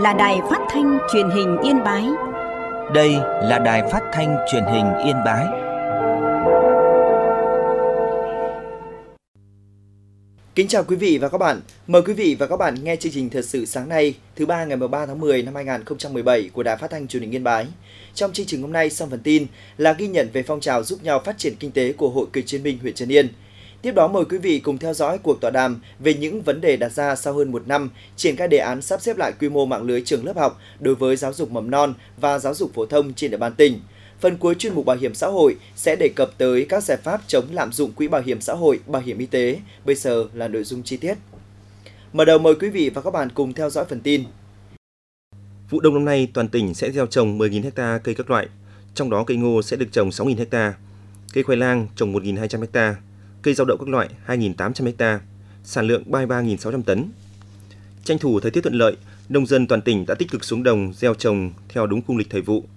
là Đài Phát thanh Truyền hình Yên Bái. Đây là Đài Phát thanh Truyền hình Yên Bái. Kính chào quý vị và các bạn. Mời quý vị và các bạn nghe chương trình Thời sự sáng nay, thứ ba ngày 13 tháng 10 năm 2017 của Đài Phát thanh Truyền hình Yên Bái. Trong chương trình hôm nay, sau phần tin là ghi nhận về phong trào giúp nhau phát triển kinh tế của Hội Cựu chiến binh huyện Trấn Yên. Tiếp đó mời quý vị cùng theo dõi cuộc tọa đàm về những vấn đề đặt ra sau hơn một năm triển khai đề án sắp xếp lại quy mô mạng lưới trường lớp học đối với giáo dục mầm non và giáo dục phổ thông trên địa bàn tỉnh. Phần cuối chuyên mục Bảo hiểm xã hội sẽ đề cập tới các giải pháp chống lạm dụng quỹ bảo hiểm xã hội, bảo hiểm y tế. Bây giờ là nội dung chi tiết. Mở đầu mời quý vị và các bạn cùng theo dõi phần tin. Vụ đông năm nay toàn tỉnh sẽ gieo trồng 10.000 ha cây các loại, trong đó cây ngô sẽ được trồng 6.000 ha, cây khoai lang trồng 1.200 ha, cây rau đậu các loại 2.800 ha, sản lượng 33.600 tấn. Tranh thủ thời tiết thuận lợi, nông dân toàn tỉnh đã tích cực xuống đồng gieo trồng theo đúng khung lịch thời vụ.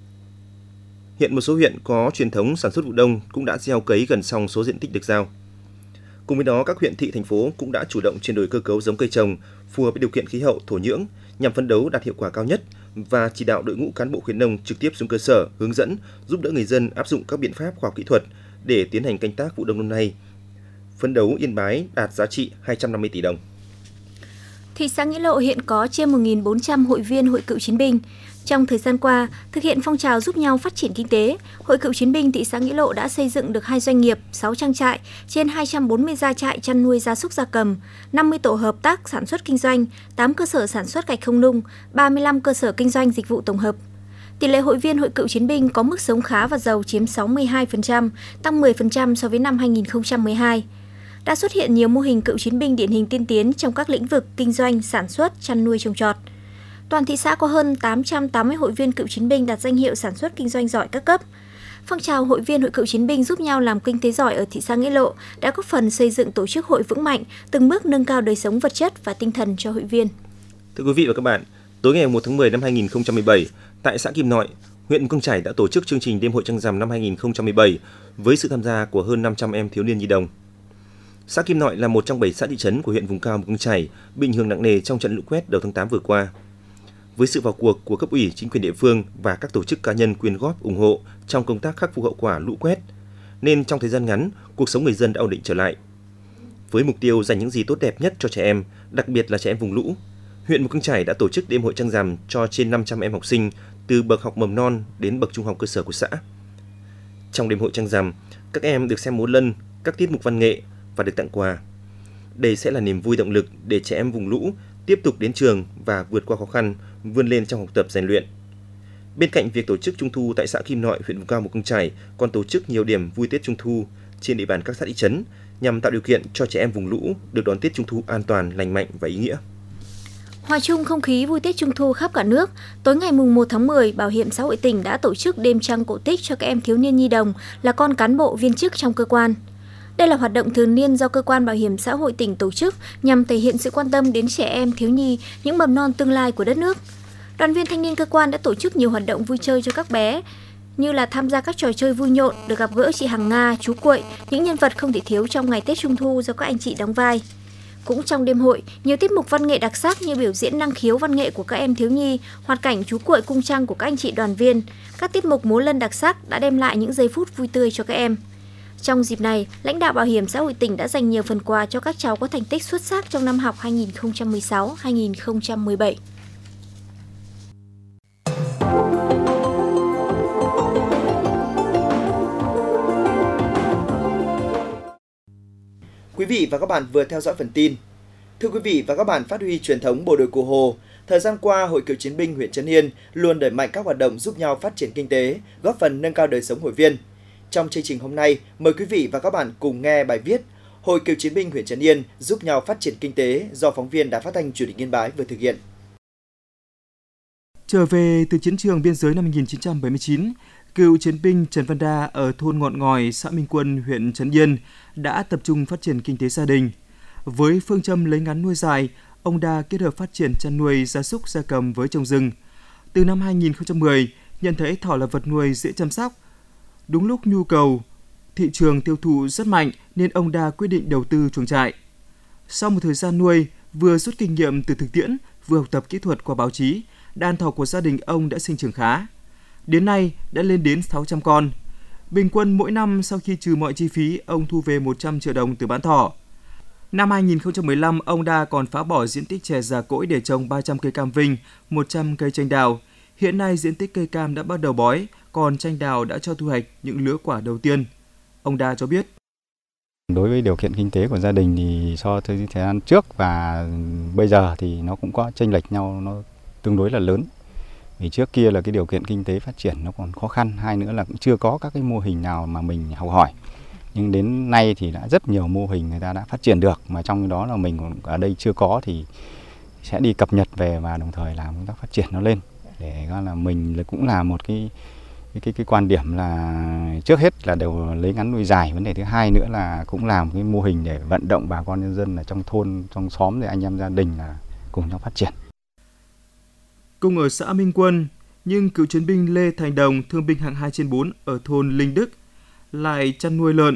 Hiện một số huyện có truyền thống sản xuất vụ đông cũng đã gieo cấy gần xong số diện tích được giao. Cùng với đó, các huyện thị thành phố cũng đã chủ động chuyển đổi cơ cấu giống cây trồng phù hợp với điều kiện khí hậu, thổ nhưỡng nhằm phấn đấu đạt hiệu quả cao nhất và chỉ đạo đội ngũ cán bộ khuyến nông trực tiếp xuống cơ sở hướng dẫn giúp đỡ người dân áp dụng các biện pháp khoa học kỹ thuật để tiến hành canh tác vụ đông năm nay. Phấn đấu Yên Bái đạt giá trị 250 tỷ đồng. Thị xã Nghĩa Lộ hiện có trên 1.400 hội viên Hội Cựu chiến binh. Trong thời gian qua, thực hiện phong trào giúp nhau phát triển kinh tế, Hội Cựu chiến binh thị xã Nghĩa Lộ đã xây dựng được 2 doanh nghiệp, 6 trang trại, trên 240 gia trại chăn nuôi gia súc gia cầm, 50 tổ hợp tác sản xuất kinh doanh, 8 cơ sở sản xuất gạch không nung, 35 cơ sở kinh doanh dịch vụ tổng hợp. Tỷ lệ hội viên Hội Cựu chiến binh có mức sống khá và giàu chiếm 62%, tăng 10% so với năm 2012. Đã xuất hiện nhiều mô hình cựu chiến binh điển hình tiên tiến trong các lĩnh vực kinh doanh, sản xuất, chăn nuôi trồng trọt. Toàn thị xã có hơn 880 hội viên cựu chiến binh đạt danh hiệu sản xuất kinh doanh giỏi các cấp. Phong trào hội viên Hội Cựu chiến binh giúp nhau làm kinh tế giỏi ở thị xã Nghĩa Lộ đã góp phần xây dựng tổ chức hội vững mạnh, từng bước nâng cao đời sống vật chất và tinh thần cho hội viên. Thưa quý vị và các bạn, tối ngày 1 tháng 10 năm 2017, tại xã Kim Nội, huyện Mù Căng Chải đã tổ chức chương trình đêm hội trăng rằm năm 2017 với sự tham gia của hơn 500 em thiếu niên nhi đồng. Xã Kim Nội là một trong 7 xã thị trấn của huyện vùng cao Mù Căng Chải bị ảnh hưởng nặng nề trong trận lũ quét đầu tháng 8 vừa qua. Với sự vào cuộc của cấp ủy, chính quyền địa phương và các tổ chức cá nhân quyên góp ủng hộ trong công tác khắc phục hậu quả lũ quét, nên trong thời gian ngắn, cuộc sống người dân đã ổn định trở lại. Với mục tiêu dành những gì tốt đẹp nhất cho trẻ em, đặc biệt là trẻ em vùng lũ, huyện Mù Căng Chải đã tổ chức đêm hội trăng rằm cho trên 500 em học sinh từ bậc học mầm non đến bậc trung học cơ sở của xã. Trong đêm hội trăng rằm, các em được xem múa lân, các tiết mục văn nghệ và được tặng quà. Đây sẽ là niềm vui động lực để trẻ em vùng lũ tiếp tục đến trường và vượt qua khó khăn, vươn lên trong học tập rèn luyện. Bên cạnh việc tổ chức Trung thu tại xã Kim Nội, huyện vùng cao Mù Căng Chải còn tổ chức nhiều điểm vui Tết Trung thu trên địa bàn các xã thị trấn nhằm tạo điều kiện cho trẻ em vùng lũ được đón Tết Trung thu an toàn, lành mạnh và ý nghĩa. Hòa chung không khí vui Tết Trung thu khắp cả nước, tối ngày 1 tháng 10, Bảo hiểm xã hội tỉnh đã tổ chức đêm trăng cổ tích cho các em thiếu niên nhi đồng là con cán bộ viên chức trong cơ quan. Đây là hoạt động thường niên do Cơ quan Bảo hiểm xã hội tỉnh tổ chức nhằm thể hiện sự quan tâm đến trẻ em, thiếu nhi, những mầm non tương lai của đất nước. Đoàn viên thanh niên cơ quan đã tổ chức nhiều hoạt động vui chơi cho các bé, như là tham gia các trò chơi vui nhộn, được gặp gỡ chị Hằng Nga, chú Quậy, những nhân vật không thể thiếu trong ngày Tết Trung thu do các anh chị đóng vai. Cũng trong đêm hội, nhiều tiết mục văn nghệ đặc sắc như biểu diễn năng khiếu văn nghệ của các em thiếu nhi, hoạt cảnh chú Quậy cung trăng của các anh chị đoàn viên, các tiết mục múa lân đặc sắc đã đem lại những giây phút vui tươi cho các em. Trong dịp này, lãnh đạo Bảo hiểm xã hội tỉnh đã dành nhiều phần quà cho các cháu có thành tích xuất sắc trong năm học 2016-2017. Quý vị và các bạn vừa theo dõi phần tin. Thưa quý vị và các bạn, phát huy truyền thống bộ đội Cụ Hồ, thời gian qua, Hội Cựu chiến binh huyện Trấn Yên luôn đẩy mạnh các hoạt động giúp nhau phát triển kinh tế, góp phần nâng cao đời sống hội viên. Trong chương trình hôm nay, mời quý vị và các bạn cùng nghe bài viết Hội Cựu chiến binh huyện Trấn Yên giúp nhau phát triển kinh tế do phóng viên Đài Phát thanh Truyền hình Yên Bái vừa thực hiện. Trở về từ chiến trường biên giới năm 1979, cựu chiến binh Trần Văn Đa ở thôn Ngọn Ngòi, xã Minh Quân, huyện Trấn Yên đã tập trung phát triển kinh tế gia đình. Với phương châm lấy ngắn nuôi dài, ông Đa kết hợp phát triển chăn nuôi gia súc gia cầm với trồng rừng. Từ năm 2010, nhận thấy thỏ là vật nuôi dễ chăm sóc. Đúng lúc nhu cầu thị trường tiêu thụ rất mạnh nên ông Đa quyết định đầu tư chuồng trại. Sau một thời gian nuôi, vừa rút kinh nghiệm từ thực tiễn, vừa học tập kỹ thuật qua báo chí, đàn thỏ của gia đình ông đã sinh trưởng khá. Đến nay đã lên đến 600 con. Bình quân mỗi năm sau khi trừ mọi chi phí, ông thu về 100 triệu đồng từ bán thỏ. Năm 2015, ông Đa còn phá bỏ diện tích chè già cỗi để trồng 300 cây cam Vinh, 100 cây chanh đào. Hiện nay diện tích cây cam đã bắt đầu bói, còn chanh đào đã cho thu hoạch những lứa quả đầu tiên. Ông Đa cho biết. Đối với điều kiện kinh tế của gia đình thì so với thời gian trước và bây giờ thì nó cũng có chênh lệch nhau, nó tương đối là lớn. Vì trước kia là cái điều kiện kinh tế phát triển nó còn khó khăn, hai nữa là cũng chưa có các cái mô hình nào mà mình học hỏi. Nhưng đến nay thì đã rất nhiều mô hình người ta đã phát triển được, mà trong đó là mình còn ở đây chưa có thì sẽ đi cập nhật về và đồng thời làm công tác phát triển nó lên. Để là mình cũng là một cái quan điểm là trước hết là đều lấy ngắn nuôi dài. Vấn đề thứ hai nữa là cũng làm cái mô hình để vận động bà con nhân dân ở trong thôn, trong xóm, rồi anh em gia đình là cùng nhau phát triển. Cùng ở xã Minh Quân, nhưng cựu chiến binh Lê Thành Đồng, thương binh hạng 2/4 ở thôn Linh Đức lại chăn nuôi lợn,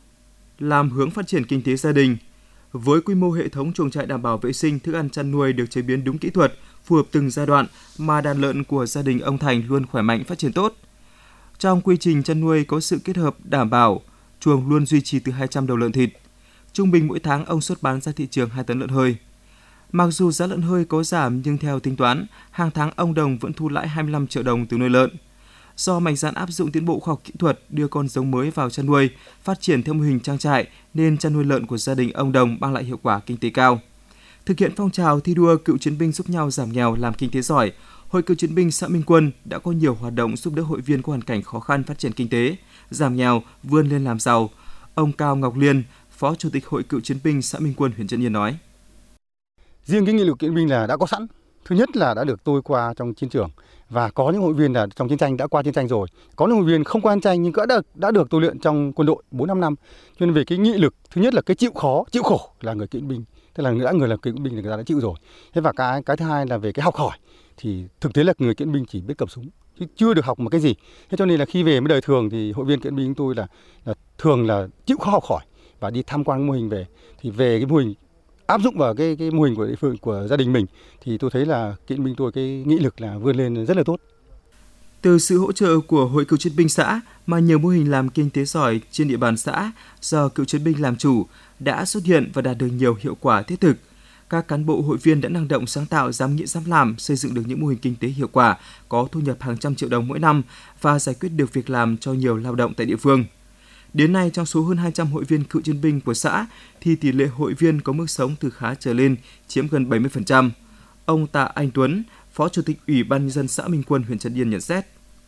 làm hướng phát triển kinh tế gia đình. Với quy mô hệ thống chuồng trại đảm bảo vệ sinh, thức ăn chăn nuôi được chế biến đúng kỹ thuật, phù hợp từng giai đoạn, mà đàn lợn của gia đình ông Thành luôn khỏe mạnh, phát triển tốt. Trong quy trình chăn nuôi có sự kết hợp đảm bảo, chuồng luôn duy trì từ 200 đầu lợn thịt. Trung bình mỗi tháng ông xuất bán ra thị trường 2 tấn lợn hơi. Mặc dù giá lợn hơi có giảm nhưng theo tính toán, hàng tháng ông Đồng vẫn thu lãi 25 triệu đồng từ nuôi lợn. Do mạnh dạn áp dụng tiến bộ khoa học kỹ thuật, đưa con giống mới vào chăn nuôi, phát triển theo mô hình trang trại nên chăn nuôi lợn của gia đình ông Đồng mang lại hiệu quả kinh tế cao. Thực hiện phong trào thi đua cựu chiến binh giúp nhau giảm nghèo làm kinh tế giỏi, Hội Cựu chiến binh xã Minh Quân đã có nhiều hoạt động giúp đỡ hội viên có hoàn cảnh khó khăn phát triển kinh tế, giảm nghèo, vươn lên làm giàu. Ông Cao Ngọc Liên, Phó Chủ tịch Hội Cựu chiến binh xã Minh Quân, huyện Trấn Yên nói: Riêng cái nghị lực cựu chiến binh là đã có sẵn. Thứ nhất là đã được tôi qua trong chiến trường, và có những hội viên là trong chiến tranh đã qua chiến tranh rồi, có những hội viên không qua chiến tranh nhưng đã được tôi luyện trong quân đội 4-5 năm. Cho nên về cái nghị lực, thứ nhất là cái chịu khó, chịu khổ là người cựu chiến binh, tức là người làm cựu chiến binh thì người ta đã chịu rồi. Thế và cái thứ hai là về cái học hỏi, thì thực tế là người cựu chiến binh chỉ biết cầm súng chứ chưa được học một cái gì. Thế cho nên là khi về với đời thường thì hội viên cựu chiến binh chúng tôi là thường là chịu khó học hỏi và đi tham quan mô hình về, thì về cái mô hình áp dụng vào cái mô hình của địa phương, của gia đình mình, thì tôi thấy là cựu chiến binh tôi cái nghị lực là vươn lên rất là tốt. Từ sự hỗ trợ của Hội Cựu chiến binh xã mà nhiều mô hình làm kinh tế giỏi trên địa bàn xã do cựu chiến binh làm chủ đã xuất hiện và đạt được nhiều hiệu quả thiết thực. Các cán bộ hội viên đã năng động sáng tạo, dám nghĩ dám làm, xây dựng được những mô hình kinh tế hiệu quả, có thu nhập hàng trăm triệu đồng mỗi năm và giải quyết được việc làm cho nhiều lao động tại địa phương. Đến nay, trong số hơn 200 hội viên cựu chiến binh của xã, thì tỷ lệ hội viên có mức sống từ khá trở lên, chiếm gần 70%. Ông Tạ Anh Tuấn, Phó Chủ tịch Ủy ban nhân dân xã Minh Quân, huyện Trấn Yên nhận xét: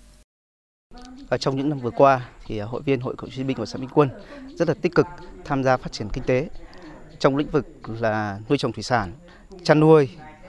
Trong những năm vừa qua, thì hội viên Hội Cựu chiến binh của xã Minh Quân rất là tích cực tham gia phát triển kinh tế trong lĩnh vực là nuôi trồng thủy sản, chăn nuôi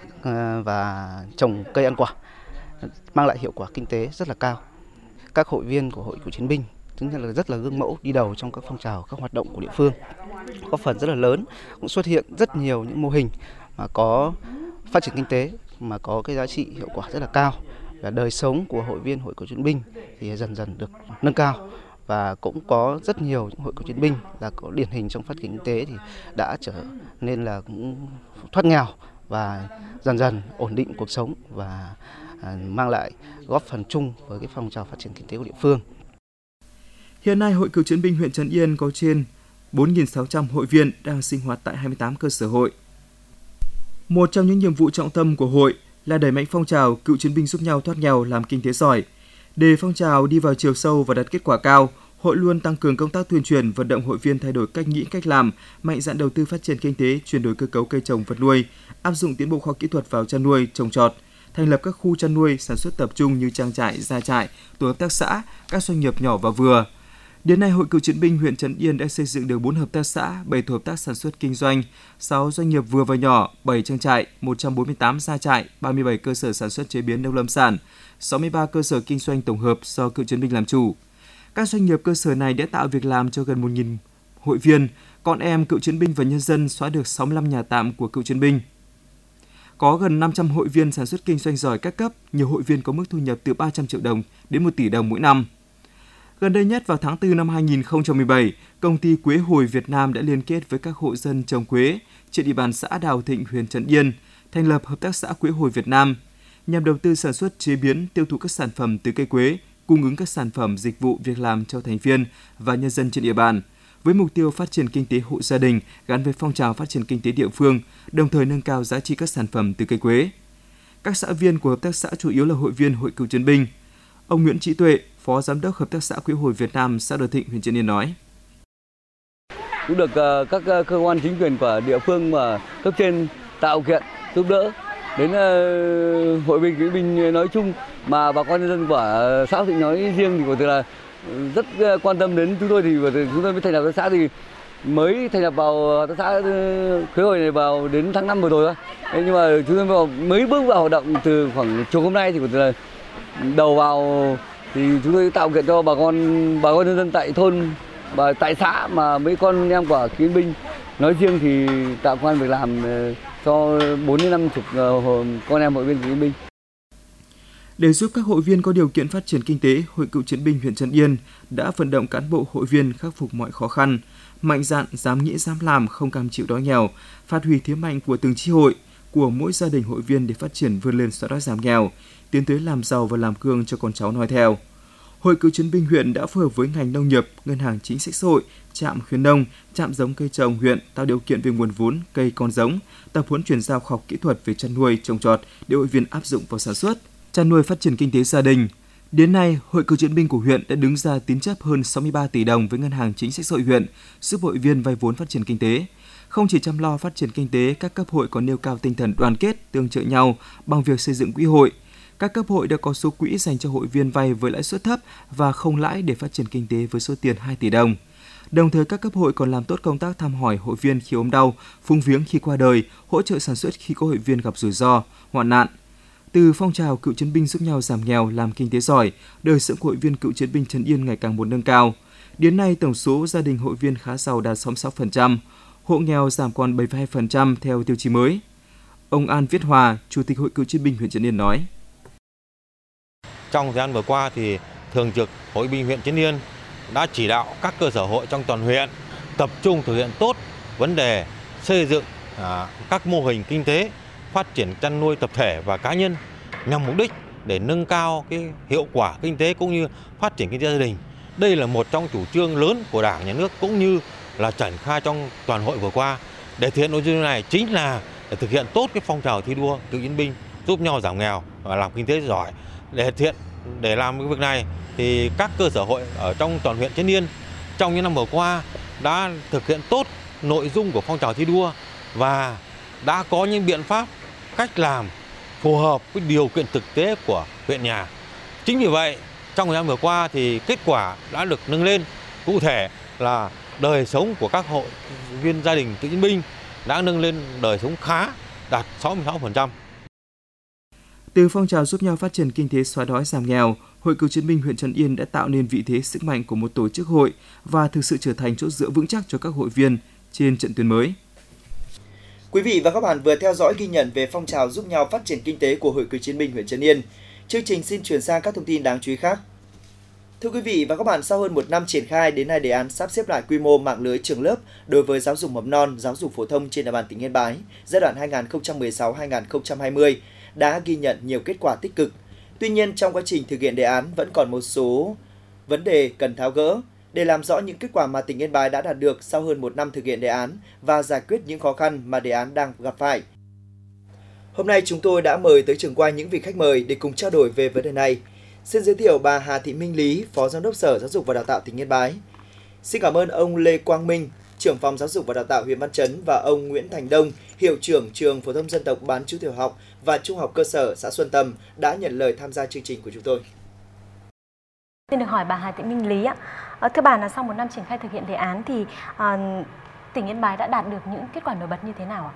và trồng cây ăn quả, mang lại hiệu quả kinh tế rất là cao. Các hội viên của Hội Cựu chiến binh là rất là gương mẫu, đi đầu trong các phong trào, các hoạt động của địa phương, góp phần rất là lớn, cũng xuất hiện rất nhiều những mô hình mà có phát triển kinh tế mà có cái giá trị hiệu quả rất là cao, và đời sống của hội viên Hội Cựu chiến binh thì dần dần được nâng cao, và cũng có rất nhiều những hội cựu chiến binh là có điển hình trong phát triển kinh tế thì đã trở nên là cũng thoát nghèo và dần dần ổn định cuộc sống và mang lại góp phần chung với cái phong trào phát triển kinh tế của địa phương. Hiện nay, Hội Cựu chiến binh huyện Trấn Yên có trên 4.600 hội viên đang sinh hoạt tại 28 cơ sở hội. Một trong những nhiệm vụ trọng tâm của hội là đẩy mạnh phong trào cựu chiến binh giúp nhau thoát nghèo làm kinh tế giỏi. Để phong trào đi vào chiều sâu và đạt kết quả cao, hội luôn tăng cường công tác tuyên truyền, vận động hội viên thay đổi cách nghĩ, cách làm, mạnh dạn đầu tư phát triển kinh tế, chuyển đổi cơ cấu cây trồng vật nuôi, áp dụng tiến bộ khoa học kỹ thuật vào chăn nuôi, trồng trọt, thành lập các khu chăn nuôi sản xuất tập trung như trang trại, gia trại, tổ hợp tác xã, các doanh nghiệp nhỏ và vừa. Đến nay, Hội Cựu chiến binh huyện Trấn Yên đã xây dựng được 4 hợp tác xã, 7 tổ hợp tác sản xuất kinh doanh, 6 doanh nghiệp vừa và nhỏ, 7 trang trại, 148 gia trại, 37 cơ sở sản xuất chế biến nông lâm sản, 63 cơ sở kinh doanh tổng hợp do cựu chiến binh làm chủ. Các doanh nghiệp cơ sở này đã tạo việc làm cho gần 1.000 hội viên, con em cựu chiến binh và nhân dân, xóa được 65 nhà tạm của cựu chiến binh. Có gần 500 hội viên sản xuất kinh doanh giỏi các cấp, nhiều hội viên có mức thu nhập từ 300 triệu đồng đến 1 tỷ đồng mỗi năm. Gần đây nhất, vào tháng 4 năm 2017, công ty Quế Hồi Việt Nam đã liên kết với các hộ dân trồng quế trên địa bàn xã Đào Thịnh, huyện Trấn Yên, thành lập Hợp tác xã Quế hồi Việt Nam nhằm đầu tư sản xuất, chế biến, tiêu thụ các sản phẩm từ cây quế, cung ứng các sản phẩm, dịch vụ, việc làm cho thành viên và nhân dân trên địa bàn, với mục tiêu phát triển kinh tế hộ gia đình gắn với phong trào phát triển kinh tế địa phương, đồng thời nâng cao giá trị các sản phẩm từ cây quế. Các xã viên của hợp tác xã chủ yếu là hội viên Hội Cựu Chiến binh. Ông Nguyễn Trí Tuệ, Phó Giám đốc Hợp tác xã Quế hồi Việt Nam, xã Đoàn Thịnh, huyện Trấn Yên nói: Cũng được các cơ quan chính quyền của địa phương mà cấp trên tạo kiện giúp đỡ đến hội viên cựu chiến binh nói chung, mà bà con nhân dân của xã Thịnh nói riêng thì của tôi là rất quan tâm đến chúng tôi, thì chúng tôi mới thành lập hợp tác xã, thì mới thành lập vào hợp tác xã Quế hồi này vào đến tháng 5 vừa rồi thôi. Nhưng mà chúng tôi mới bước vào hoạt động từ khoảng chục hôm nay, thì của tôi là đầu vào thì chúng tôi tạo kiện cho bà con nhân dân tại thôn và tại xã, mà mấy con em của chiến binh nói riêng thì tạo công ăn việc làm cho 4 đến 50 con em hội viên chiến binh. Để giúp các hội viên có điều kiện phát triển kinh tế, Hội Cựu Chiến binh huyện Trấn Yên đã vận động cán bộ hội viên khắc phục mọi khó khăn, mạnh dạn, dám nghĩ, dám làm, không cam chịu đói nghèo, phát huy thế mạnh của từng chi hội, của mỗi gia đình hội viên để phát triển vươn lên xóa đói giảm nghèo, tiến tới làm giàu và làm gương cho con cháu noi theo. Hội Cựu Chiến binh huyện đã phối hợp với ngành nông nghiệp, ngân hàng chính sách xã hội, trạm khuyến nông, trạm giống cây trồng huyện tạo điều kiện về nguồn vốn, cây con giống, tập huấn chuyển giao khoa học kỹ thuật về chăn nuôi, trồng trọt để hội viên áp dụng vào sản xuất, chăn nuôi phát triển kinh tế gia đình. Đến nay, Hội Cựu Chiến binh của huyện đã đứng ra tín chấp hơn 63 tỷ đồng với ngân hàng chính sách xã hội huyện, giúp hội viên vay vốn phát triển kinh tế. Không chỉ chăm lo phát triển kinh tế, các cấp hội còn nêu cao tinh thần đoàn kết, tương trợ nhau bằng việc xây dựng quỹ hội. Các cấp hội đã có số quỹ dành cho hội viên vay với lãi suất thấp và không lãi để phát triển kinh tế với số tiền 2 tỷ đồng. Đồng thời, các cấp hội còn làm tốt công tác thăm hỏi hội viên khi ốm đau, phung viếng khi qua đời, hỗ trợ sản xuất khi có hội viên gặp rủi ro, hoạn nạn. Từ phong trào cựu chiến binh giúp nhau giảm nghèo, làm kinh tế giỏi, đời sống của hội viên cựu chiến binh Trấn Yên ngày càng một nâng cao. Đến nay, tổng số gia đình hội viên khá giàu đạt 66%, hộ nghèo giảm còn 72% theo tiêu chí mới. Ông An Viết Hòa, Chủ tịch Hội Cựu chiến binh huyện Trấn Yên nói: Trong thời gian vừa qua thì Thường trực Hội binh huyện Trấn Yên đã chỉ đạo các cơ sở hội trong toàn huyện tập trung thực hiện tốt vấn đề xây dựng các mô hình kinh tế, phát triển chăn nuôi tập thể và cá nhân nhằm mục đích để nâng cao cái hiệu quả kinh tế cũng như phát triển kinh tế gia đình. Đây là một trong chủ trương lớn của Đảng, Nhà nước cũng như là triển khai trong toàn hội vừa qua. Để thực hiện nội dung này chính là để thực hiện tốt cái phong trào thi đua cựu chiến binh giúp nhau giảm nghèo và làm kinh tế giỏi. Để làm cái việc này thì các cơ sở hội ở trong toàn huyện Trấn Yên trong những năm vừa qua đã thực hiện tốt nội dung của phong trào thi đua và đã có những biện pháp, cách làm phù hợp với điều kiện thực tế của huyện nhà. Chính vì vậy, trong thời gian vừa qua thì kết quả đã được nâng lên. Cụ thể là đời sống của các hội viên gia đình cựu chiến binh đã nâng lên đời sống khá, đạt 66%. Từ phong trào giúp nhau phát triển kinh tế, xóa đói giảm nghèo, Hội Cựu chiến binh huyện Trấn Yên đã tạo nên vị thế sức mạnh của một tổ chức hội và thực sự trở thành chỗ dựa vững chắc cho các hội viên trên trận tuyến mới. Quý vị và các bạn vừa theo dõi ghi nhận về phong trào giúp nhau phát triển kinh tế của Hội Cựu chiến binh huyện Trấn Yên. Chương trình xin chuyển sang các thông tin đáng chú ý khác. Thưa quý vị và các bạn, sau hơn một năm triển khai, đến nay đề án sắp xếp lại quy mô mạng lưới trường lớp đối với giáo dục mầm non, giáo dục phổ thông trên địa bàn tỉnh Yên Bái giai đoạn 2016-2020 đã ghi nhận nhiều kết quả tích cực. Tuy nhiên, trong quá trình thực hiện đề án vẫn còn một số vấn đề cần tháo gỡ. Để làm rõ những kết quả mà tỉnh Yên Bái đã đạt được sau hơn một năm thực hiện đề án và giải quyết những khó khăn mà đề án đang gặp phải, hôm nay chúng tôi đã mời tới trường quay những vị khách mời để cùng trao đổi về vấn đề này. Xin giới thiệu bà Hà Thị Minh Lý, Phó Giám đốc Sở Giáo dục và Đào tạo tỉnh Yên Bái. Xin cảm ơn ông Lê Quang Minh, Trưởng phòng Giáo dục và Đào tạo huyện Văn Chấn và ông Nguyễn Thành Đông, Hiệu trưởng Trường Phổ thông Dân tộc bán trú tiểu học và Trung học cơ sở xã Xuân Tâm đã nhận lời tham gia chương trình của chúng tôi. Xin được hỏi bà Hà Thị Minh Lý ạ. Thưa bà, là sau một năm triển khai thực hiện đề án thì tỉnh Yên Bái đã đạt được những kết quả nổi bật như thế nào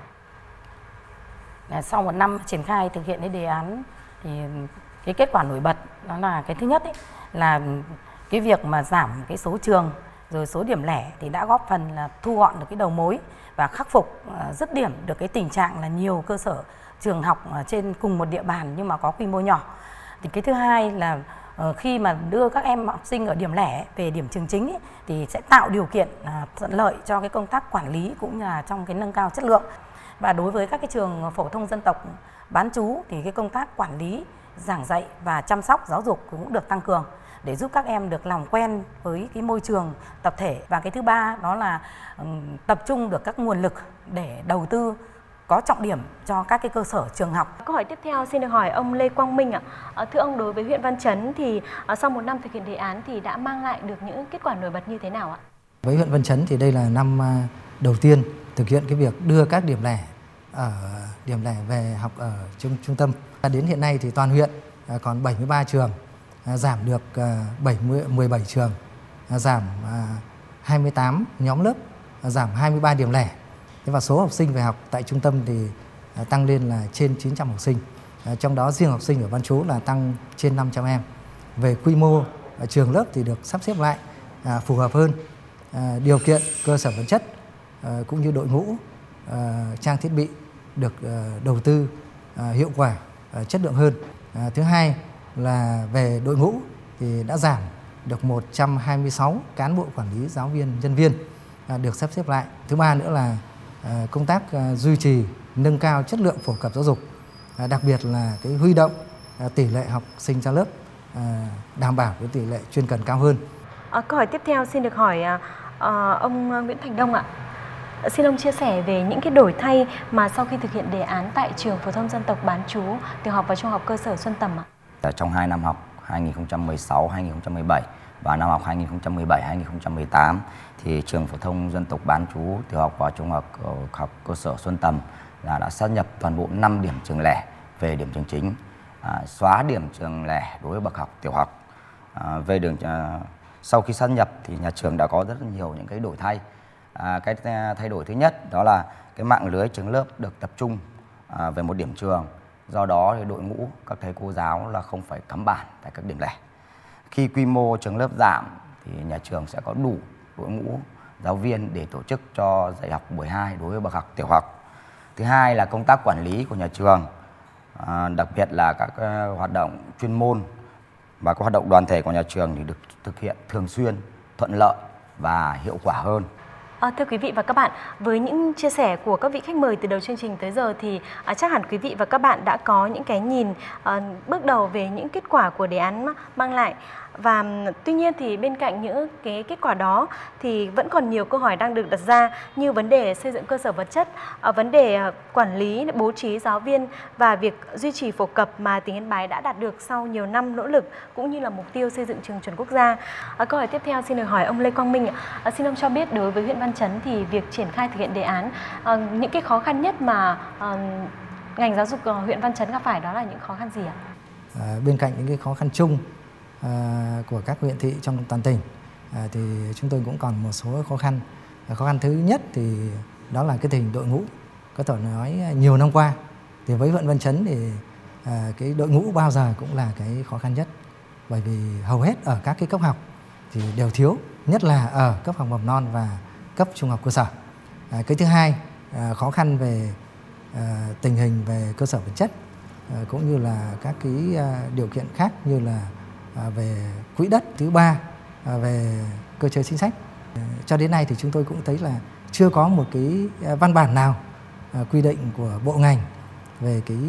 ạ? Sau một năm triển khai thực hiện cái đề án thì cái kết quả nổi bật đó là cái thứ nhất ấy, là cái việc mà giảm cái số trường rồi số điểm lẻ thì đã góp phần là thu gọn được cái đầu mối và khắc phục dứt điểm được cái tình trạng là nhiều cơ sở trường học trên cùng một địa bàn nhưng mà có quy mô nhỏ. Thì cái thứ hai là khi mà đưa các em học sinh ở điểm lẻ về điểm trường chính ấy, thì sẽ tạo điều kiện thuận lợi cho cái công tác quản lý cũng như là trong cái nâng cao chất lượng. Và đối với các cái trường phổ thông dân tộc bán trú thì cái công tác quản lý, giảng dạy và chăm sóc giáo dục cũng được tăng cường để giúp các em được làm quen với cái môi trường tập thể. Và cái thứ ba đó là tập trung được các nguồn lực để đầu tư có trọng điểm cho các cái cơ sở trường học. Câu hỏi tiếp theo xin được hỏi ông Lê Quang Minh ạ. Thưa ông, đối với huyện Văn Chấn thì sau một năm thực hiện đề án thì đã mang lại được những kết quả nổi bật như thế nào ạ? Với huyện Văn Chấn thì đây là năm đầu tiên thực hiện cái việc đưa các điểm lẻ về học ở trung tâm. Đến hiện nay thì toàn huyện còn 73 trường, giảm được 17 trường, giảm 28 nhóm lớp, giảm 23 điểm lẻ. Và số học sinh về học tại trung tâm thì tăng lên là trên 900 học sinh. Trong đó riêng học sinh ở bán trú là tăng trên 500 em. Về quy mô trường lớp thì được sắp xếp lại phù hợp hơn. Điều kiện cơ sở vật chất cũng như đội ngũ, trang thiết bị được đầu tư hiệu quả, chất lượng hơn. Thứ hai là về đội ngũ thì đã giảm được 126 cán bộ quản lý, giáo viên, nhân viên được sắp xếp lại. Thứ ba nữa là công tác duy trì, nâng cao chất lượng phổ cập giáo dục, đặc biệt là cái huy động tỷ lệ học sinh ra lớp đảm bảo cái tỷ lệ chuyên cần cao hơn. Câu hỏi tiếp theo xin được hỏi ông Nguyễn Thành Đông ạ. Xin ông chia sẻ về những cái đổi thay mà sau khi thực hiện đề án tại trường phổ thông dân tộc bán trú, tiểu học và trung học cơ sở Xuân Tầm ạ. Trong 2 năm học 2016-2017 và năm học 2017-2018 thì trường phổ thông dân tộc bán trú, tiểu học và trung học cơ sở Xuân Tầm đã sát nhập toàn bộ 5 điểm trường lẻ về điểm trường chính, xóa điểm trường lẻ đối với bậc học tiểu học. Sau khi sát nhập thì nhà trường đã có rất nhiều những cái đổi thay. Cái thay đổi thứ nhất đó là cái mạng lưới trường lớp được tập trung về một điểm trường. Do đó thì đội ngũ các thầy cô giáo là không phải cắm bản tại các điểm lẻ. Khi quy mô trường lớp giảm thì nhà trường sẽ có đủ đội ngũ giáo viên để tổ chức cho dạy học buổi 2 đối với bậc học tiểu học. Thứ hai là công tác quản lý của nhà trường, đặc biệt là các hoạt động chuyên môn và các hoạt động đoàn thể của nhà trường thì được thực hiện thường xuyên, thuận lợi và hiệu quả hơn. Thưa quý vị và các bạn, với những chia sẻ của các vị khách mời từ đầu chương trình tới giờ thì chắc hẳn quý vị và các bạn đã có những cái nhìn bước đầu về những kết quả của đề án mang lại. Và tuy nhiên thì bên cạnh những cái kết quả đó thì vẫn còn nhiều câu hỏi đang được đặt ra, như vấn đề xây dựng cơ sở vật chất, vấn đề quản lý, bố trí giáo viên và việc duy trì phổ cập mà tỉnh Yên Bái đã đạt được sau nhiều năm nỗ lực, cũng như là mục tiêu xây dựng trường chuẩn quốc gia. Câu hỏi tiếp theo xin được hỏi ông Lê Quang Minh ạ. Xin ông cho biết đối với huyện Văn Chấn thì việc triển khai thực hiện đề án, những cái khó khăn nhất mà ngành giáo dục huyện Văn Chấn gặp phải đó là những khó khăn gì ạ? Bên cạnh những cái khó khăn chung của các huyện thị trong toàn tỉnh thì chúng tôi cũng còn một số khó khăn. Khó khăn thứ nhất thì đó là cái tình hình đội ngũ. Có thể nói nhiều năm qua thì với huyện Văn Chấn thì cái đội ngũ bao giờ cũng là cái khó khăn nhất, bởi vì hầu hết ở các cái cấp học thì đều thiếu, nhất là ở cấp học mầm non và cấp trung học cơ sở. Cái thứ hai, khó khăn về tình hình về cơ sở vật chất cũng như là các cái điều kiện khác như là về quỹ đất. Thứ ba, về cơ chế chính sách. Cho đến nay thì chúng tôi cũng thấy là chưa có một cái văn bản nào quy định của bộ ngành về cái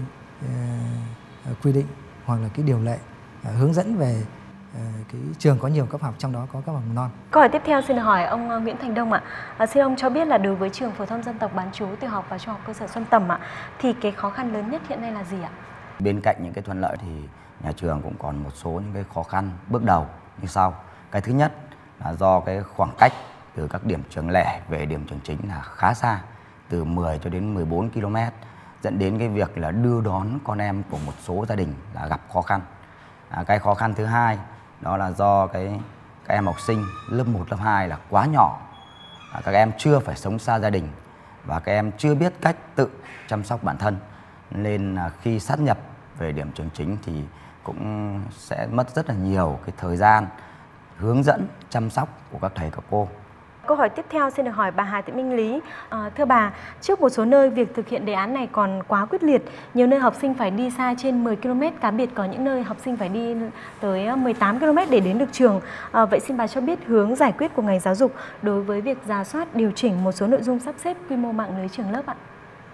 quy định hoặc là cái điều lệ hướng dẫn về cái trường có nhiều cấp học, trong đó có cấp học mầm non. Câu hỏi tiếp theo xin được hỏi ông Nguyễn Thành Đông ạ. Xin ông cho biết là đối với trường phổ thông dân tộc bán trú, tiểu học và trung học cơ sở Xuân Tầm ạ, thì cái khó khăn lớn nhất hiện nay là gì ạ? Bên cạnh những cái thuận lợi thì nhà trường cũng còn một số những cái khó khăn bước đầu như sau. Cái thứ nhất là do cái khoảng cách từ các điểm trường lẻ về điểm trường chính là khá xa, từ 10 cho đến 14 km, dẫn đến cái việc là đưa đón con em của một số gia đình là gặp khó khăn. Cái khó khăn thứ hai đó là do các em học sinh lớp 1, lớp 2 là quá nhỏ. Các em chưa phải sống xa gia đình và các em chưa biết cách tự chăm sóc bản thân. Nên khi sát nhập về điểm trường chính thì cũng sẽ mất rất là nhiều cái thời gian hướng dẫn chăm sóc của các thầy các cô. Câu hỏi tiếp theo xin được hỏi bà Hà Thị Minh Lý. Thưa bà, trước một số nơi việc thực hiện đề án này còn quá quyết liệt, nhiều nơi học sinh phải đi xa trên 10 km, cá biệt có những nơi học sinh phải đi tới 18 km để đến được trường. Vậy xin bà cho biết hướng giải quyết của ngành giáo dục đối với việc rà soát, điều chỉnh một số nội dung sắp xếp quy mô mạng lưới trường lớp ạ?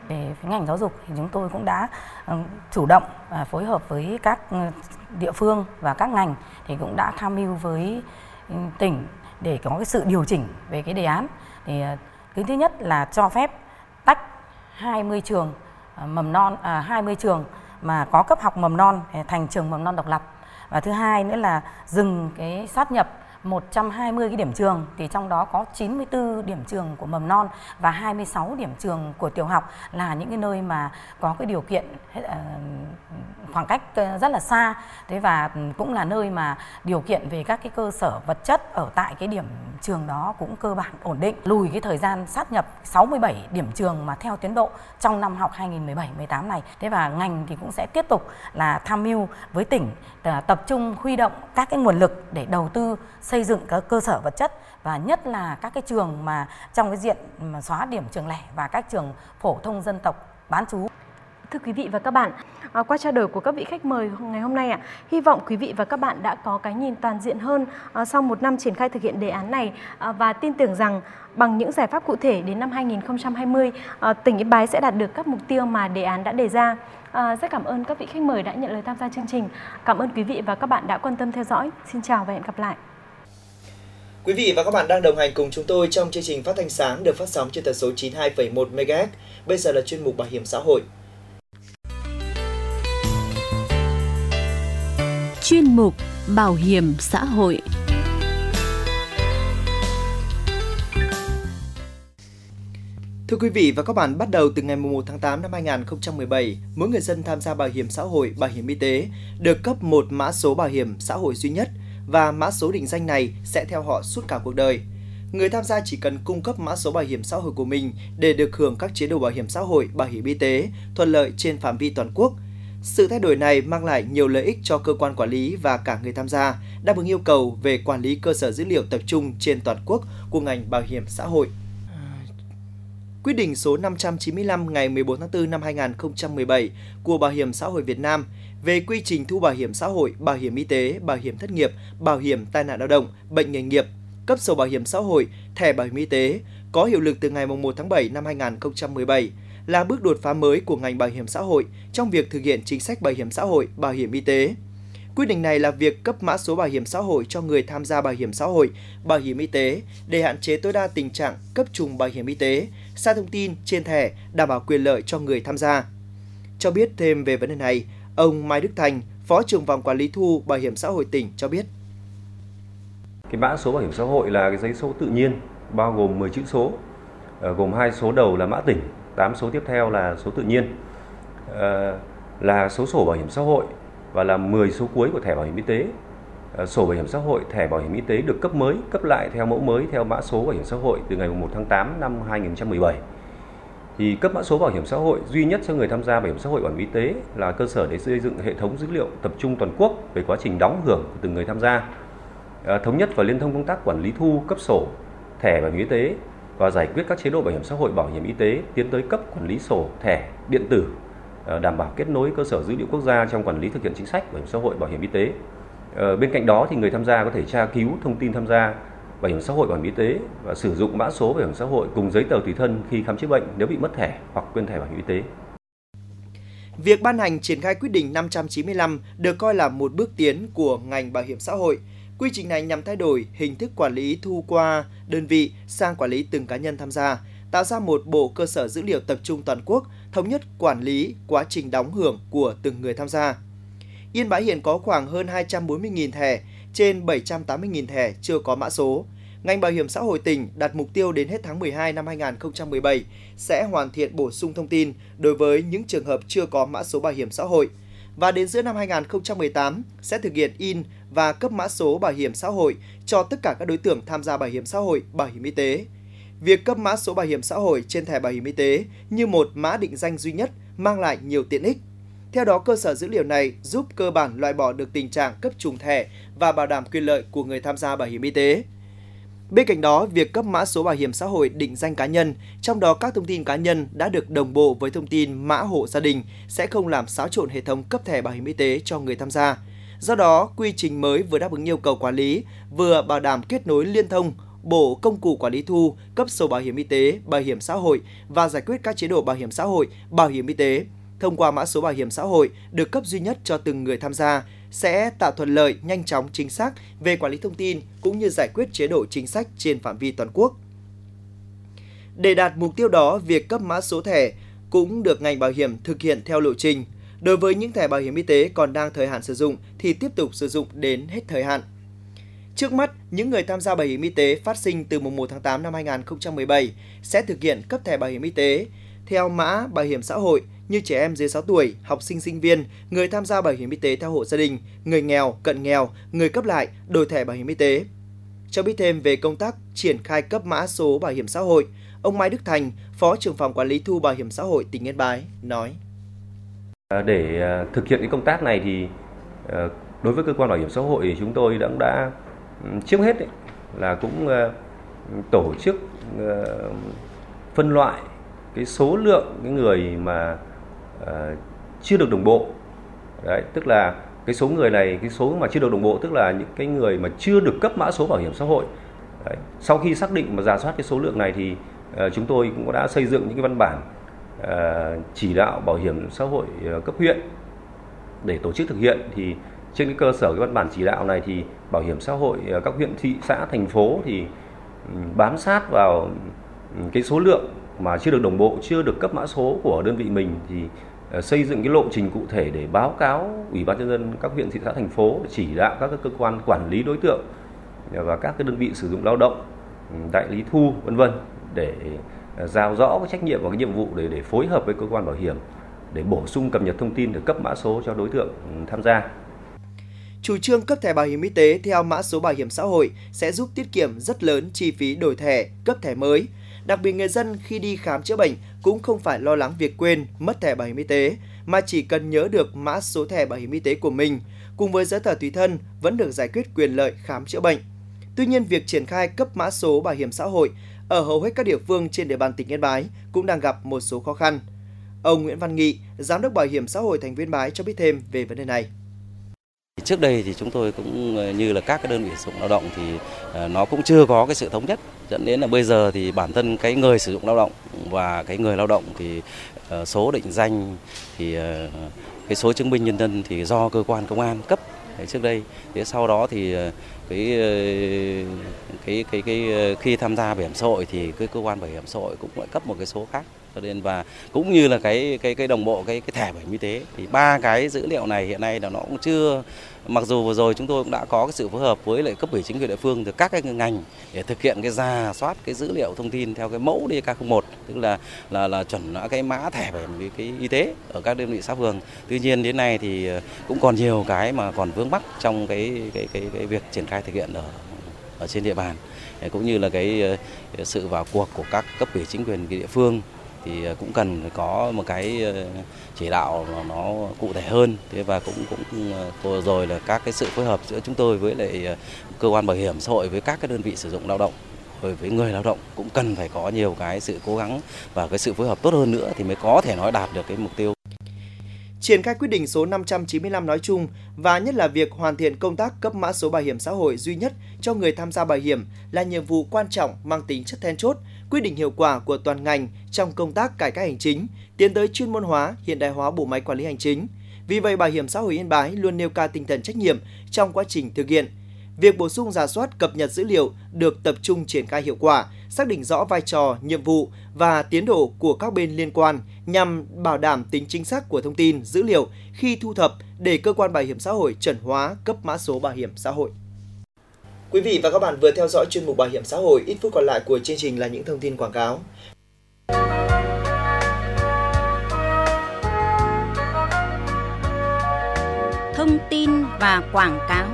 Về phía ngành giáo dục thì chúng tôi cũng đã chủ động phối hợp với các địa phương và các ngành thì cũng đã tham mưu với tỉnh để có cái sự điều chỉnh về cái đề án. Thì cái thứ nhất là cho phép tách 20 trường mầm non, 20 trường mà có cấp học mầm non thành trường mầm non độc lập. Và thứ hai nữa là dừng cái sát nhập 120 cái điểm trường, thì trong đó có 94 điểm trường của mầm non và 26 điểm trường của tiểu học là những cái nơi mà có cái điều kiện khoảng cách rất là xa. Thế và cũng là nơi mà điều kiện về các cái cơ sở vật chất ở tại cái điểm trường đó cũng cơ bản ổn định. Lùi cái thời gian sát nhập 67 điểm trường mà theo tiến độ trong năm học 2017-18 này. Thế và ngành thì cũng sẽ tiếp tục là tham mưu với tỉnh tập trung huy động các cái nguồn lực để đầu tư xây dựng các cơ sở vật chất, và nhất là các cái trường mà trong cái diện mà xóa điểm trường lẻ và các trường phổ thông dân tộc bán trú. Thưa quý vị và các bạn, qua trao đổi của các vị khách mời ngày hôm nay, hy vọng quý vị và các bạn đã có cái nhìn toàn diện hơn sau một năm triển khai thực hiện đề án này, và tin tưởng rằng bằng những giải pháp cụ thể đến năm 2020, tỉnh Yên Bái sẽ đạt được các mục tiêu mà đề án đã đề ra. Rất cảm ơn các vị khách mời đã nhận lời tham gia chương trình. Cảm ơn quý vị và các bạn đã quan tâm theo dõi. Xin chào và hẹn gặp lại. Quý vị và các bạn đang đồng hành cùng chúng tôi trong chương trình phát thanh sáng được phát sóng trên tần số 92,1 MHz. Bây giờ là chuyên mục Bảo hiểm xã hội. Chuyên mục Bảo hiểm xã hội. Thưa quý vị và các bạn, bắt đầu từ ngày 1 tháng 8 năm 2017, mỗi người dân tham gia bảo hiểm xã hội, bảo hiểm y tế được cấp một mã số bảo hiểm xã hội duy nhất, và mã số định danh này sẽ theo họ suốt cả cuộc đời. Người tham gia chỉ cần cung cấp mã số bảo hiểm xã hội của mình để được hưởng các chế độ bảo hiểm xã hội, bảo hiểm y tế thuận lợi trên phạm vi toàn quốc. Sự thay đổi này mang lại nhiều lợi ích cho cơ quan quản lý và cả người tham gia, đáp ứng yêu cầu về quản lý cơ sở dữ liệu tập trung trên toàn quốc của ngành bảo hiểm xã hội. Quyết định số 595 ngày 14 tháng 4 năm 2017 của Bảo hiểm xã hội Việt Nam về quy trình thu bảo hiểm xã hội, bảo hiểm y tế, bảo hiểm thất nghiệp, bảo hiểm tai nạn lao động, bệnh nghề nghiệp, cấp sổ bảo hiểm xã hội, thẻ bảo hiểm y tế có hiệu lực từ ngày 1 tháng 7 năm 2017 là bước đột phá mới của ngành bảo hiểm xã hội trong việc thực hiện chính sách bảo hiểm xã hội, bảo hiểm y tế. Quyết định này là việc cấp mã số bảo hiểm xã hội cho người tham gia bảo hiểm xã hội, bảo hiểm y tế để hạn chế tối đa tình trạng cấp trùng bảo hiểm y tế, sai thông tin trên thẻ, đảm bảo quyền lợi cho người tham gia. Cho biết thêm về vấn đề này, ông Mai Đức Thành, Phó trưởng phòng quản lý thu bảo hiểm xã hội tỉnh cho biết. Cái mã số bảo hiểm xã hội là cái giấy số tự nhiên, bao gồm 10 chữ số, gồm 2 số đầu là mã tỉnh, 8 số tiếp theo là số tự nhiên, là số sổ bảo hiểm xã hội và là 10 số cuối của thẻ bảo hiểm y tế. Sổ bảo hiểm xã hội, thẻ bảo hiểm y tế được cấp mới, cấp lại theo mẫu mới theo mã số bảo hiểm xã hội từ ngày 1 tháng 8 năm 2017. Thì cấp mã số bảo hiểm xã hội duy nhất cho người tham gia bảo hiểm xã hội, bảo hiểm y tế là cơ sở để xây dựng hệ thống dữ liệu tập trung toàn quốc về quá trình đóng hưởng của từng người tham gia, thống nhất và liên thông công tác quản lý thu, cấp sổ, thẻ bảo hiểm y tế và giải quyết các chế độ bảo hiểm xã hội, bảo hiểm y tế, tiến tới cấp quản lý sổ, thẻ điện tử, đảm bảo kết nối cơ sở dữ liệu quốc gia trong quản lý thực hiện chính sách bảo hiểm xã hội, bảo hiểm y tế. Bên cạnh đó thì người tham gia có thể tra cứu thông tin tham gia bảo hiểm xã hội, bảo hiểm y tế và sử dụng mã số bảo hiểm xã hội cùng giấy tờ tùy thân khi khám chữa bệnh nếu bị mất thẻ hoặc quên thẻ bảo hiểm y tế. Việc ban hành triển khai quyết định 595 được coi là một bước tiến của ngành bảo hiểm xã hội. Quy trình này nhằm thay đổi hình thức quản lý thu qua đơn vị sang quản lý từng cá nhân tham gia, tạo ra một bộ cơ sở dữ liệu tập trung toàn quốc, thống nhất quản lý quá trình đóng hưởng của từng người tham gia. Yên Bái hiện có khoảng hơn 240.000 thẻ, trên 780.000 thẻ chưa có mã số. Ngành bảo hiểm xã hội tỉnh đặt mục tiêu đến hết tháng 12 năm 2017 sẽ hoàn thiện bổ sung thông tin đối với những trường hợp chưa có mã số bảo hiểm xã hội. Và đến giữa năm 2018 sẽ thực hiện in và cấp mã số bảo hiểm xã hội cho tất cả các đối tượng tham gia bảo hiểm xã hội, bảo hiểm y tế. Việc cấp mã số bảo hiểm xã hội trên thẻ bảo hiểm y tế như một mã định danh duy nhất mang lại nhiều tiện ích. Theo đó, cơ sở dữ liệu này giúp cơ bản loại bỏ được tình trạng cấp trùng thẻ và bảo đảm quyền lợi của người tham gia bảo hiểm y tế. Bên cạnh đó, việc cấp mã số bảo hiểm xã hội định danh cá nhân, trong đó các thông tin cá nhân đã được đồng bộ với thông tin mã hộ gia đình sẽ không làm xáo trộn hệ thống cấp thẻ bảo hiểm y tế cho người tham gia. Do đó, quy trình mới vừa đáp ứng yêu cầu quản lý, vừa bảo đảm kết nối liên thông, bộ công cụ quản lý thu, cấp sổ bảo hiểm y tế, bảo hiểm xã hội và giải quyết các chế độ bảo hiểm xã hội, bảo hiểm y tế. Thông qua mã số bảo hiểm xã hội được cấp duy nhất cho từng người tham gia sẽ tạo thuận lợi, nhanh chóng, chính xác về quản lý thông tin cũng như giải quyết chế độ chính sách trên phạm vi toàn quốc. Để đạt mục tiêu đó, việc cấp mã số thẻ cũng được ngành bảo hiểm thực hiện theo lộ trình. Đối với những thẻ bảo hiểm y tế còn đang thời hạn sử dụng thì tiếp tục sử dụng đến hết thời hạn. Trước mắt, những người tham gia bảo hiểm y tế phát sinh từ mùng 1 tháng 8 năm 2017 sẽ thực hiện cấp thẻ bảo hiểm y tế theo mã bảo hiểm xã hội như trẻ em dưới 6 tuổi, học sinh sinh viên, người tham gia bảo hiểm y tế theo hộ gia đình, người nghèo, cận nghèo, người cấp lại, đổi thẻ bảo hiểm y tế. Cho biết thêm về công tác triển khai cấp mã số bảo hiểm xã hội, ông Mai Đức Thành, Phó trưởng phòng quản lý thu bảo hiểm xã hội tỉnh Yên Bái nói: Để thực hiện cái công tác này thì đối với cơ quan bảo hiểm xã hội thì chúng tôi đã trước hết là cũng tổ chức phân loại cái số lượng cái người mà chưa được đồng bộ. Đấy, tức là cái số người này, cái số mà chưa được đồng bộ tức là những cái người mà chưa được cấp mã số bảo hiểm xã hội. Đấy, sau khi xác định và rà soát cái số lượng này thì chúng tôi cũng đã xây dựng những cái văn bản chỉ đạo bảo hiểm xã hội cấp huyện để tổ chức thực hiện. Thì trên cái cơ sở cái văn bản chỉ đạo này thì bảo hiểm xã hội các huyện, thị xã, thành phố thì bám sát vào cái số lượng mà chưa được đồng bộ, chưa được cấp mã số của đơn vị mình thì xây dựng cái lộ trình cụ thể để báo cáo Ủy ban nhân dân các huyện, thị xã, thành phố, chỉ đạo các cơ quan quản lý đối tượng và các cái đơn vị sử dụng lao động, đại lý thu v.v. để giao rõ cái trách nhiệm và cái nhiệm vụ để phối hợp với cơ quan bảo hiểm để bổ sung cập nhật thông tin để cấp mã số cho đối tượng tham gia. Chủ trương cấp thẻ bảo hiểm y tế theo mã số bảo hiểm xã hội sẽ giúp tiết kiệm rất lớn chi phí đổi thẻ, cấp thẻ mới. Đặc biệt người dân khi đi khám chữa bệnh cũng không phải lo lắng việc quên, mất thẻ bảo hiểm y tế, mà chỉ cần nhớ được mã số thẻ bảo hiểm y tế của mình, cùng với giấy tờ tùy thân vẫn được giải quyết quyền lợi khám chữa bệnh. Tuy nhiên, việc triển khai cấp mã số bảo hiểm xã hội ở hầu hết các địa phương trên địa bàn tỉnh Yên Bái cũng đang gặp một số khó khăn. Ông Nguyễn Văn Nghị, Giám đốc Bảo hiểm xã hội thành phố Yên Bái cho biết thêm về vấn đề này. Trước đây thì chúng tôi cũng như là các cái đơn vị sử dụng lao động thì nó cũng chưa có cái sự thống nhất, dẫn đến là bây giờ thì bản thân cái người sử dụng lao động và cái người lao động thì số định danh thì cái số chứng minh nhân dân thì do cơ quan công an cấp trước đây. Thế sau đó thì cái khi tham gia bảo hiểm xã hội thì cái cơ quan bảo hiểm xã hội cũng lại cấp một cái số khác. Cho nên và cũng như là cái đồng bộ cái thẻ bảo hiểm y tế thì ba cái dữ liệu này hiện nay là nó cũng chưa, mặc dù vừa rồi chúng tôi cũng đã có cái sự phối hợp với lại cấp ủy chính quyền địa phương từ các cái ngành để thực hiện cái rà soát cái dữ liệu thông tin theo cái mẫu DK01, tức là chuẩn hóa cái mã thẻ bảo hiểm cái y tế ở các đơn vị xã phường. Tuy nhiên đến nay thì cũng còn nhiều cái mà còn vướng mắc trong cái việc triển khai thực hiện ở trên địa bàn, cũng như là cái sự vào cuộc của các cấp ủy chính quyền địa phương thì cũng cần phải có một cái chỉ đạo nó cụ thể hơn. Thế và cũng vừa rồi là các cái sự phối hợp giữa chúng tôi với lại cơ quan bảo hiểm xã hội với các cái đơn vị sử dụng lao động rồi với người lao động cũng cần phải có nhiều cái sự cố gắng và cái sự phối hợp tốt hơn nữa thì mới có thể nói đạt được cái mục tiêu. Triển khai quyết định số 595 nói chung và nhất là việc hoàn thiện công tác cấp mã số bảo hiểm xã hội duy nhất cho người tham gia bảo hiểm là nhiệm vụ quan trọng mang tính chất then chốt, quyết định hiệu quả của toàn ngành trong công tác cải cách hành chính, tiến tới chuyên môn hóa, hiện đại hóa bộ máy quản lý hành chính. Vì vậy, Bảo hiểm xã hội Yên Bái luôn nêu cao tinh thần trách nhiệm trong quá trình thực hiện. Việc bổ sung rà soát cập nhật dữ liệu được tập trung triển khai hiệu quả, xác định rõ vai trò, nhiệm vụ và tiến độ của các bên liên quan nhằm bảo đảm tính chính xác của thông tin, dữ liệu khi thu thập để cơ quan bảo hiểm xã hội chuẩn hóa cấp mã số bảo hiểm xã hội. Quý vị và các bạn vừa theo dõi chuyên mục Bảo hiểm xã hội, ít phút còn lại của chương trình là những thông tin quảng cáo. Thông tin và quảng cáo.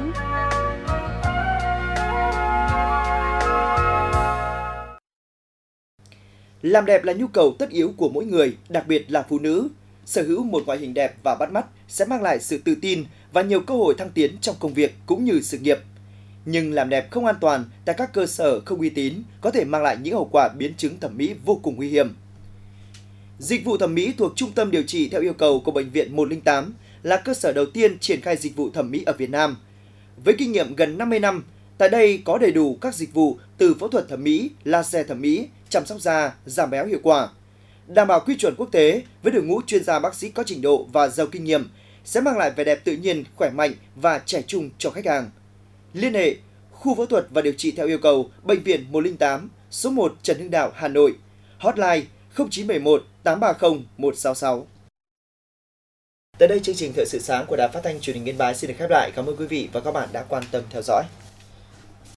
Làm đẹp là nhu cầu tất yếu của mỗi người, đặc biệt là phụ nữ. Sở hữu một ngoại hình đẹp và bắt mắt sẽ mang lại sự tự tin và nhiều cơ hội thăng tiến trong công việc cũng như sự nghiệp. Nhưng làm đẹp không an toàn tại các cơ sở không uy tín có thể mang lại những hậu quả biến chứng thẩm mỹ vô cùng nguy hiểm. Dịch vụ thẩm mỹ thuộc Trung tâm Điều trị theo yêu cầu của Bệnh viện 108 là cơ sở đầu tiên triển khai dịch vụ thẩm mỹ ở Việt Nam. Với kinh nghiệm gần 50 năm, Tại đây có đầy đủ các dịch vụ từ phẫu thuật thẩm mỹ, laser thẩm mỹ, chăm sóc da, giảm béo hiệu quả. Đảm bảo quy chuẩn quốc tế với đội ngũ chuyên gia bác sĩ có trình độ và giàu kinh nghiệm sẽ mang lại vẻ đẹp tự nhiên, khỏe mạnh và trẻ trung cho khách hàng. Liên hệ khu phẫu thuật và điều trị theo yêu cầu Bệnh viện 108, số 1 Trần Hưng Đạo, Hà Nội. Hotline 0971 830 166. Tới đây chương trình Thời sự sáng của Đài Phát thanh Truyền hình Yên Bái xin được khép lại. Cảm ơn quý vị và các bạn đã quan tâm theo dõi.